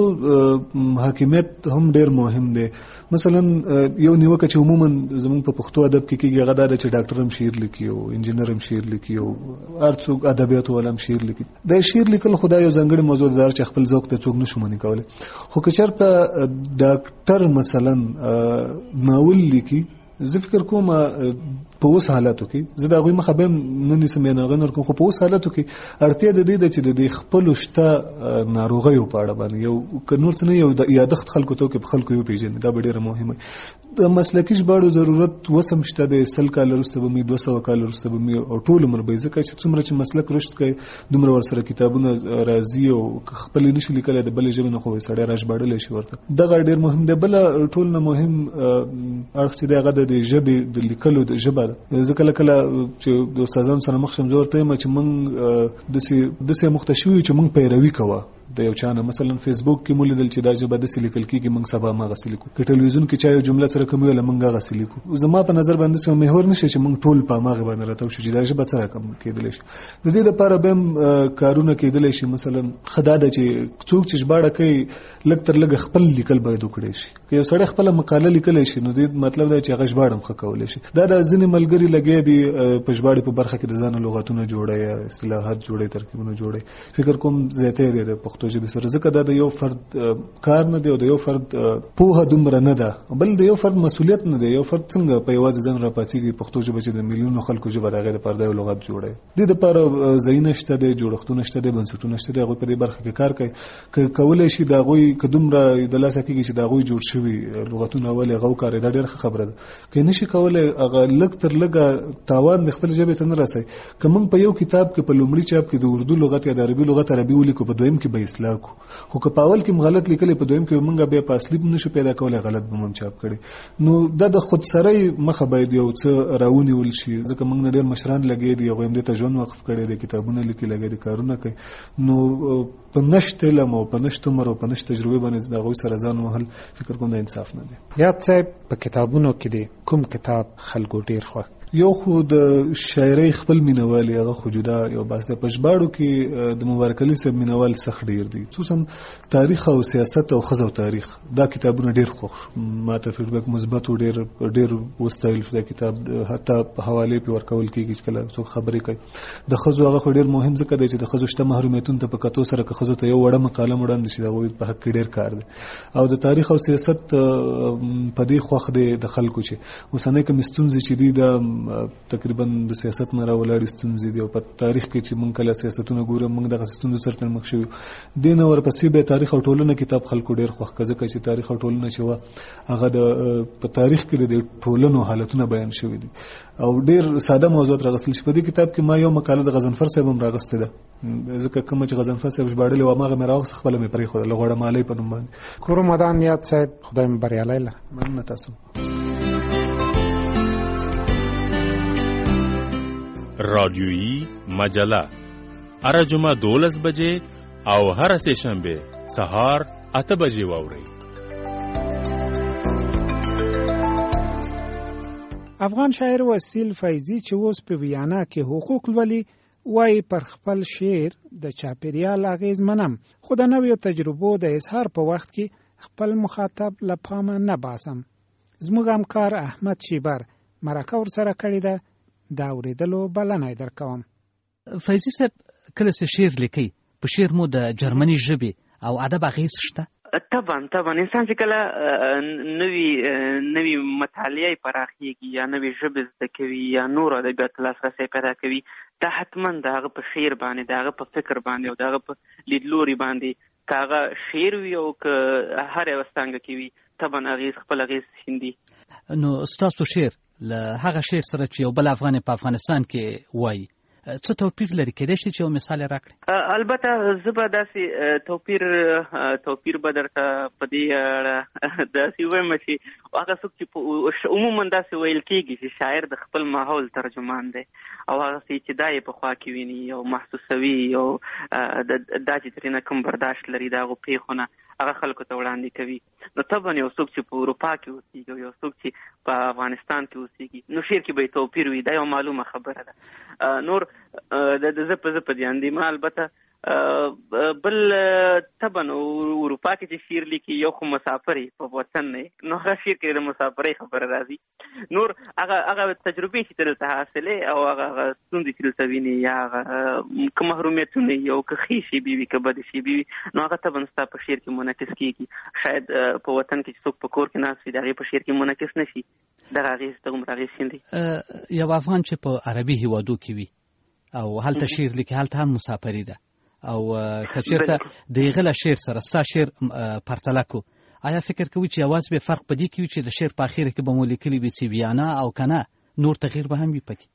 حاکمیت هم ډېر مهم دی. مثلا یو نیوکه چې عموما زموږ په پښتو ادب کې کېږي هغه دا ده چې ډاکټر هم شعر لیکي او انجینر هم شعر لیکي او هر څوک ادبیاتو والا هم شعر لیکي. دا شعر لیکل خو دا یو ځانګړی موضوع ده چې خپل ذوق ته څوک نشو منې کولی. خو که چېرته ډاکټر مثلا ناول لیکي، زه فکر کوم په اوس حالاتو کې زه د هغوی مخه به هم نه نیسم یا هغه نه ورکوم، خو په اوس حالاتو کې اړتیا د دې ده چې د دې خپلو شته ناروغیو په اړه باندې یو که نور څه نه یو یادښت خلکو ته وکړي، په خلکو یې وپېژني. دا به ډېره مهمه. د مسلکي ژباړو ضرورت اوس هم شته دی. سل کاله وروسته به مې دوه سوه کاله وروسته به مې او ټول عمر به یې، ځکه چې څومره چې مسلک رشد کوي دومره ورسره کتابونه راځي، او خپل یې نشي لیکلی د بلې ژبې نه خو سړی راژباړلی شي ورته. دغه ډېر مهم دی. بله ټول نه مهم اړخ چې دی هغه د ژبې د لیکلو د ژبه ده. زه کله کله چې د استادانو سره مخ شم زه ورته وایم چې موږ داسې داسې مخته شوي یو چې موږ پیروي کوو د یو چا نه. مثلا فیسبوک کې مو لیدل چې دا ژبه داسې لیکل کېږي، موږ سبا هماغسې لیکو. که ټلویزیون کې چا یو جمله سره کوم ویله موږ هغسې لیکو. زما په نظر باندې داسې محور نشي چې موږ ټول په هماغې باندې راتاو شو چې دا ژبه څه رقم کېدلی شي. د دې دپاره به هم کارونه کېدلی شي. مثلا ښه دا ده چې څوک چې ژباړه کوي لږ تر لږه خپل لیکل باید وکړی شي. که یو سړی خپله مقاله لیکلی شي نو دې مطلب دی چې هغه ژباړه هم ښه کولی شي. دا د ځینې ملګري لګیا دي په ژباړې په برخه کې د ځانه لغتونه جوړی یا اصطلاحات جوړی، ترکیبونه جوړی. فکر کوم زیاتی دی د پښتو پښتو ژبې سره، ځکه دا د یو فرد کار نه دی او د یو فرد پوهه دومره نه ده، بل د یو فرد مسؤلیت نه دی. یو فرد څنګه په یوازې ځان راپاڅېږي پښتو ژبه چې د میلیونو خلکو ژبه د هغې لپاره د یو لغت جوړوي. دې دپاره ځایونه شته دی، جوړښتونه شته دی، بنسټونه شته دی، هغوی په دې برخه کې کار کوي. که کولی شي د هغوی که دومره د لاسه کېږي چې د هغوی جوړ شوي لغتونه ولې هغه وکاروي، دا ډېره ښه خبره ده. که نه شي کولی هغه لږ تر لږه تاوان د خپلې ژبې ته نه رسوي. که موږ په یو کتاب کې په لومړي چاپ کې د اردو لغت یا د عربي لغت عربي ولیکو، په دویم کې به اصلاح کو، خو که په اول کې غلط لیکلی په دویم کې موږ بیا په اصلي نشو پیدا کولی، غلط به هم چاپ کړي. نو دا د خودسرۍ مخه باید یو څه راونیول شي، ځکه موږ نه ډېر مشران لګیا دي، هغوی هم دې ته ژوند وقف کړی دی، کتابونه لیکي، لګیا دي، کارونه کوي. نو په نشت علم او په نشت عمر او په نشت تجربې باندې د هغوی سره ځان وهل فکر کوم د انصاف نه دی. یاد صاحب په کتابونو کې دی کوم کتاب خلکو ډېر خوښ؟ یو خو د شاعرۍ خپل مینوال هغه خو جدا یو بس د پښباړو کې د مبارک علي صاحب مینوال سخت ډیر دي، خصوصا تاریخ او سیاست او خزو تاریخ. دا کتابونه ډیر خوښ ما ته فیډبیک مثبت او ډیر ډیر وستایل شو. دا کتاب حتی په حواله په ورکول کېږي چې کله څوک خبرې کوي د خزو هغه خو ډیر مهم ځکه دی چې د خزو شته محرومیتون ته په کتو سره که خزو ته یو وړه مقاله وړاندې شي دا وایي په حق کې ډیر کار دی. او د تاریخ او سیاست په دې خوښ دی د خلکو چې اوسنۍ کوم ستونزې چې دي د تقریبا د سیاست نه راولاړې ستونزې دي او په تاریخ کې چې موږ کله سیاستونه ګورو موږ دغه ستونزو سره مخ شوو. دې نه ورپسې به تاریخ او ټولنه کتاب خلکو ډېر خوښ کړه ځکه چې تاریخ او ټولنه چې وه هغه د په تاریخ کې د ټولنو حالتونه بیان شوي دي او ډېر ساده موضوعات راغستل شي. په دې کتاب کې ما یو مقاله د غضنفر صاحب هم راغستې ده، ځکه کوم چې غضنفر صاحب ژباړلې وه هماغه مې راغسته، خپله مې پرېښوده له غوړه مالۍ په نوم باندې. کورو مدان یاد صاحب خدای مو بریالی له. مننه تاسو. رادیویی مجله هر جمعه دولس بجې او هر سه شنبه سهار اته بجې واورئ. افغان شاعر وسیل فیضی چې اوس په ویانا کې حقوق لولي وایي پر خپل شعر د چاپېریال اغېز منم، خو د نویو تجربو د اظهار په وخت کې خپل مخاطب له پامه نه باسم. زموږ همکار احمد شیبر مرکه ورسره کړې ده، دا اورېدلو بلنه یې درکوم. فیضي صاحب کله چې شعر لیکي په شعر مو د جرمني ژبې او ادب اغېز شته؟ طبعا طبعا انسان چې کله نوی نوی مطالعه پراخیږي یا نوی ژبه زده کوي یا نور ادبیات لاسرسی پیدا کوي، دا حتما د هغه په شعر باندې، د هغه په فکر باندې او د هغه په لیدلوري باندې که هغه شعر وي او که هر یوه څانګه کې وي طبعا اغېز خپل اغېز شیندي. نو ستاسو شعر له هغه شعر سره چې یو بل افغان په افغانستان کې وایي څه توپیر لري؟ کېدای شي چې یو مثال یې راکړئ؟ البته زه به داسې توپیر توپیر به درته په دې اړه داسې ووایم چې هغه څوک چې عموما داسې ویل کېږي چې شاعر د خپل ماحول ترجمان دی او هغه چې دا یې په خوا کې ویني او محسوسوي او دا چې ترېنه کوم برداشت لري د هغو پېښو نه هغه خلکو ته وړاندې کوي. نو طبعا یو څوک چې په اروپا کې اوسېږي او یو څوک چې په افغانستان کې اوسېږي نو شعر کې به یې توپیر وي، دا یو معلومه خبره ده. نور د زه په زه په دې اندېمه البته بل طبعا اروپا کې چې شعر لیکي یو خو مسافر په وطن نه نو هغه شعر کې د مسافرۍ خبره راځي. نور هغه هغه تجربې چې دلته حاصلې او هغه ستونزې چې دلته ویني یا هغه که محرومیتونه یو که ښې شیبې وي که بدې شیبې وي نو هغه طبعا ستا په شعر کې منعکس کېږي. شاید په وطن کې چې څوک په کور کې ناست وي د هغې په شعر کې منعکس نه شي، دغه اغېز دغومره اغېز شیندي. یو افغان چې په عربي هیوادو کې وي او هلته شعر لیکي، هلته هم مسافري ده او که چېرته د هغه له شعر سره ستا شعر پرتله کو، آیا فکر کوي چې یوازې به فرق په دې کې وي چې د شعر په اخره کې به مو لیکلي وي سی ویانا او که نه نور تغییر به هم وي پکې؟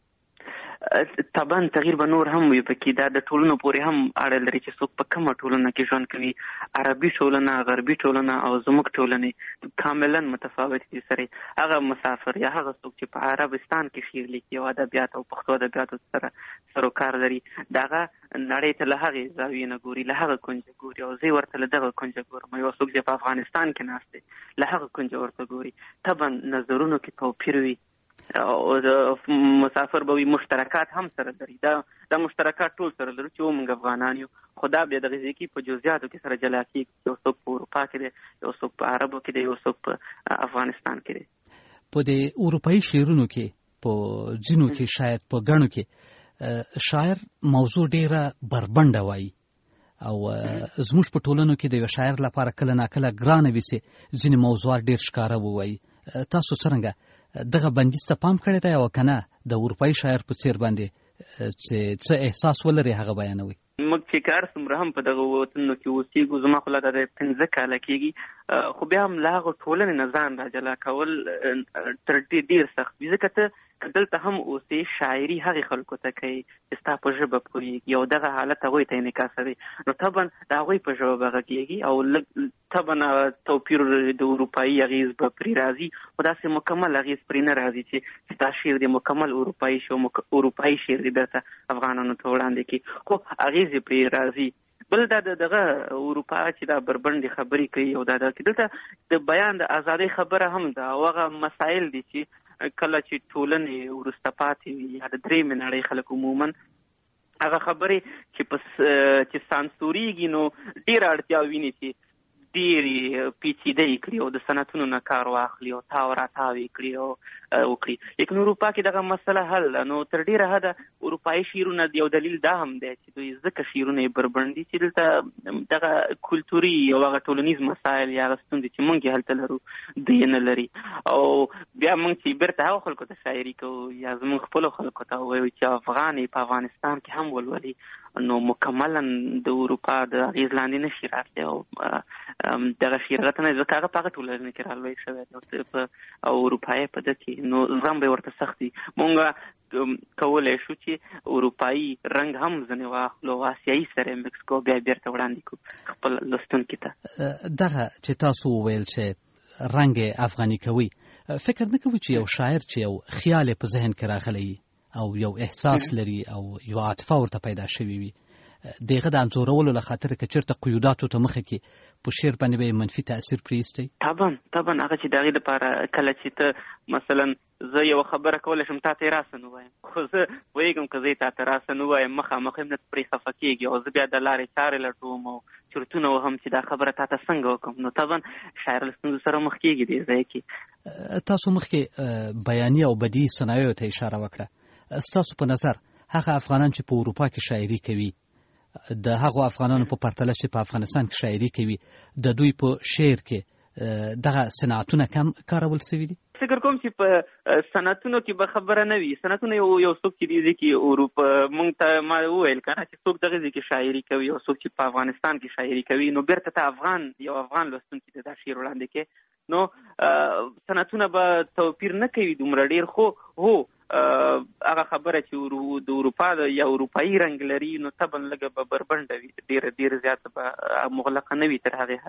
طبعا تغییر به نور هم وي پکې. دا د ټولنو پورې هم اړه لري چې څوک په کومه ټولنه کې ژوند کوي. عربي ټولنه، غربي ټولنه او زموږ ټولنې کاملا متفاوت دي سره. هغه مسافر یا هغه څوک چې په عربستان کې شعر لیکي او ادبیات او پښتو ادبیاتو سره سروکار لري، دغه نړۍ ته له هغې زاویې نه ګوري، له هغه کونجه ګوري او زه ورته له دغه کونجه ګورم. یو څوک چې په افغانستان کې ناست دی له هغه کونجه ورته ګوري. طبعا نظرونو کې توپیر وي او د مسافر به وي، مشترکات هم سره لري. دا دا مشترکات ټول سره لري چې موږ افغانان یو، خو دا بیا د غذې کې په جزئیاتو کې سره جلا کېږي. یو څوک په اروپا کې دی، یو څوک په عربو کې دی، یو څوک په افغانستان کې دی. په دې اروپایي شعرونو کې په ځینو کې شاید په ګڼو کې شاعر موضوع ډیره بربنډه وایي او زموږ په ټولنو کې د یو شاعر لپاره کله ناکله ګرانه وي چې ځینې موضوعات ډېر ښکاره ووایي. تاسو څرنګه دغه بندیز ته پام کړی دی او که نه د اروپایي شاعر په څېر باندې چې څه احساس ولري هغه بیانوي؟ موږ چې کار څومره هم په دغه وطنو کې اوسېږو، زما خو لا د پنځه کاله کېږي، خو بیا هم له هغه ټولنې نه ځان را جلا کول تر ډېر سخت وي. ځکه ته که دلته هم اوسې، شاعري هغې خلکو ته کوي چې ستا په ژبه پوهېږي او دغه حالت هغوی ته انعکاسوي، نو طبعا د هغوی په ژبه به غږېږي او لږ طبعا توپیر د اروپایي اغېز به پرې راځي، خو داسې مکمل اغېز پرې نه راځي چې ستا شعر دی مکمل اروپایي شي او اروپایي شعر دی درته افغانانو ته وړاندې کړي، خو اغېز یې پرې راځي. بل دا دغه اروپا چې دا بربنډې خبرې کوي او دا دلته د بیان د ازادۍ خبره هم ده او هغه مسایل دي چې کله چې ټولنې وروسته پاتې وي یا د درېیمې نړۍ خلک عموما هغه خبرې چې په چې سانسورېږي نو ډېره اړتیا ویني چې ډېرې پیچیده یې کړي او د صنعتونو نه کار واخلي او تاو راتاو یې کړي او وکړي. لیکن اروپا کې دغه مسله حل ده. نو تر ډېره حده اروپایي شعرونه یو دلیل دا هم دی چې دوی ځکه شعرونه یې بربنډ دي چې دلته دغه کلتوري او هغه ټولنیز مسایل یا هغه ستونزې چې موږ یې هلته لرو دوی یې نه لري. او بیا موږ چې بیرته هغو خلکو ته شاعري کوو یا زموږ خپلو خلکو ته ووایو چې افغان په افغانستان کې هم ولولي، نو مکملا د اروپا د اغېز لاندې نشي راتلی او دغه شعر هغه ته نه ځکه هغه په هغه ټولنه کې رالوی شوی دی او اروپایي په ده کې نو زغم به یې ورته سخت وي. مونږ کولی شو چې اروپایي رنګ هم ځینې واخلو او آسیایي سره یې مکس کړو، بیا بیرته وړاندې کړو خپل لوستونکي ته. دغه چې تاسو وویل چې رنګ افغاني کوي، فکر نه کوئ چې یو شاعر چې یو خیال په ذهن کې راغلی او یو احساس لري او یو عاطفه ورته پیدا شوي وي، دغه د انځورولو له خاطر که چېرته قیوداتو ته مخه کې په شعر باندې به منفي تاثیر پرېږدي؟ طبعا طبعا هغه چې د هغې لپاره کله چې ته مثلا زه یوه خبره کولی شم تا ته یې راسه نه وایم، خو زه پوهېږم که زه یې تا ته راسه نه وایم مخامخ هم نه پرې خفه کېږي او زه بیا د لارې چارې لټوم او چرتونه وهم چې دا خبره تا ته څنګه وکړم، نو طبعا شاعر له ستونزو سره مخ کېږي دې ځای کې. تاسو مخکې بیاني او بدیعي صنایعو ته اشاره وکړه. ستاسو په نظر هغه افغانان چې په اروپا کې شاعري کوي د هغو افغانانو په پرتله چې په افغانستان کې شاعري کوي د دوی په شعر کې دغه صنعتونه کم کارول شوي دي؟ فکر کوم چې په صنعتونو کې به خبره نه وي. صنعتونه یو یو څوک چې دي کې اروپا مونږ ته ما وویل که نه چې څوک دغه ځای کې شاعري کوي او څوک چې په افغانستان کې شاعري کوي، نو بیرته ته افغان یو افغان لوستونکي ته دا شعر وړاندې کې نو صنعتونه به توپیر نه کوي دومره ډېر، خو هو هغه خبره چې د اروپا یا اروپایي رنګ لري نو طبعا لږه به بربنډه وي، ډېره ډېره زیاته به مغلقه نه وي تر هغې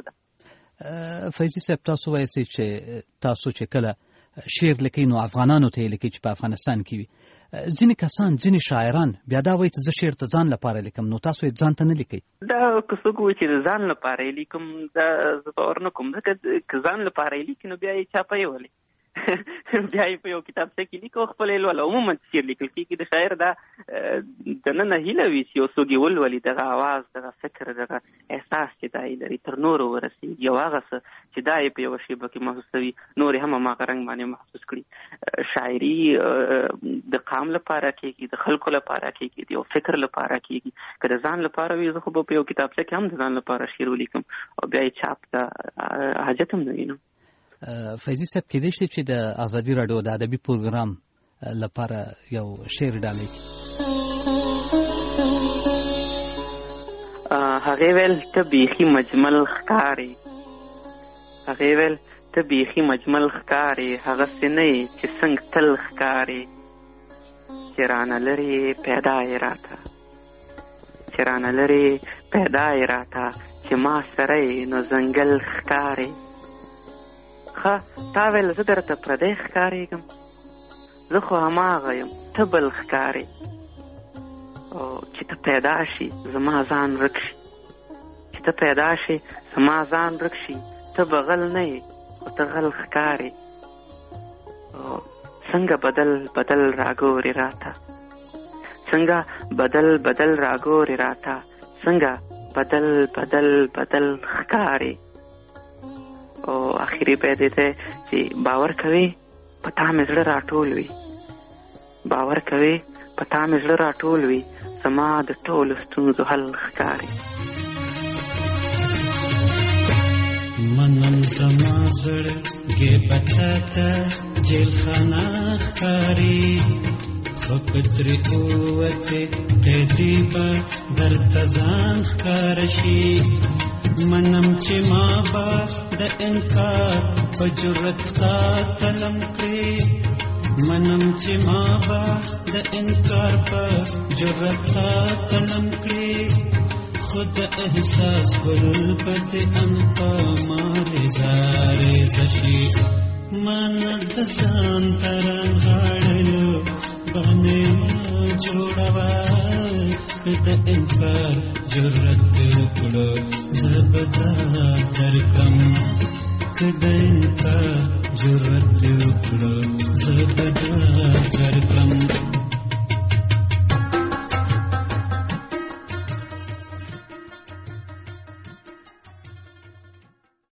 حده. فیضي صاحب تاسو وایئ چې تاسو چې کله شعر لیکئ نو افغانانو ته یې لیکئ چې په افغانستان کې وي. ځینې کسان ځینې شاعران بیا دا وایي چې زه شعر ته ځان لپاره لیکم، نو تاسو یې ځان ته نه لیکئ؟ دا که څوک وایي چې د ځان لپاره یې لیکم دا زه باور نه کوم، ځکه که ځان لپاره یې لیکي نو بیا یې چاپه یې ولې بیا یې په یو کتابچه کې لیکو خپل یې لوله. عموما شعر لیکل کېږي د شاعر دا دننه هیله وي چې یو څوک یې ولولي، دغه اواز دغه فکر دغه احساس چې دا یې لري تر نورو ورسېږي او هغه څه چې دا یې په یوه شیبه کې محسوسوي نور یې هم هماغه رنګ باندې محسوس کړي. شاعري د قام لپاره کېږي، د خلکو لپاره کېږي، د یو فکر لپاره کېږي. که د ځان لپاره وي زه خو به په یو کتابچه کې هم د ځان لپاره شعر ولیکم او بیا یې چاپ ته حاجت هم نه وینم. فیضي صاحب کېدای شي چې د ازادي راډیو د ادبي پروګرام لپاره یو شعر ډالۍ هغې ویل ته بیخي مجمل ښکارې، هغې ویل ته بیخي مجمل ښکارې، هغسې نه یې چې څنګه تل ښکارې، چې رانه لرې پیدا یې راته، چې رانه لرې پیدا یې راته، چې ما سره یې نو ځنګل ښکارې. ښه تا ویل زه درته پردی ښکارېږم، زه خو هماغه یم ته بل ښکارې، او چې ته پیدا شي زما ځان ورک شي، چې ته پیدا شي زما ځان ورک شي، ته به غل نه یې خو ته غل ښکارې. او څنګه بدل بدل راګورې راته، څنګه بدل بدل راګورې راته، څنګه بدل بدل بدل ښکارې. او اخري بیت دی چې باور کوي په تا مې زړه راټول وي، باور کوي په تا مې زړه راټول وي، زما د ټولو ستونزو حل ښکاري. منم زما زړګی بتاته جیل خانه ښکاري خو پترې اوتې قیدي به درته ځان ښکاره شي منم چې ما به د انکار په جرت قاتلم کړې منم چې ما به د انکار په جرت قاتلم کړې خود احساس گل پت انپا مارے زارے زشی من دسان تران غاڑلو بہنے ما جوڑوا پت انکار جرت اکڑو زبدا ترکم پت انکار جرت اکڑو زبدا ترکم